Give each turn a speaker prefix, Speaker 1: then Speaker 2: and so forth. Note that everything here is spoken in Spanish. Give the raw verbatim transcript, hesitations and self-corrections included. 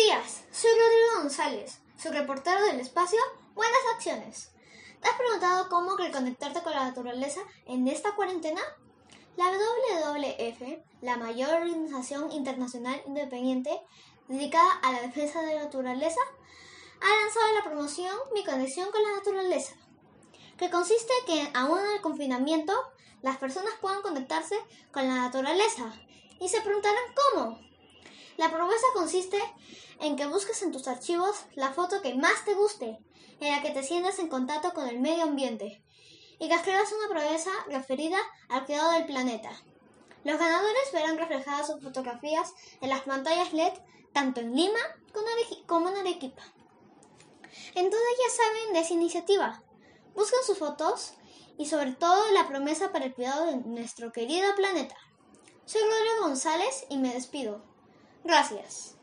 Speaker 1: días, soy Rodrigo González, su reportero del espacio Buenas Acciones. ¿Te has preguntado cómo reconectarte con la naturaleza en esta cuarentena? La W W F, la mayor organización internacional independiente dedicada a la defensa de la naturaleza, ha lanzado la promoción Mi Conexión con la Naturaleza, que consiste en que aún en el confinamiento las personas puedan conectarse con la naturaleza y se preguntarán ¿cómo? La promesa consiste en que busques en tus archivos la foto que más te guste, en la que te sientas en contacto con el medio ambiente, y que escribas una promesa referida al cuidado del planeta. Los ganadores verán reflejadas sus fotografías en las pantallas L E D tanto en Lima como en Arequipa. Entonces ya saben de esa iniciativa. Busquen sus fotos y sobre todo la promesa para el cuidado de nuestro querido planeta. Soy Rodrigo González y me despido. Gracias.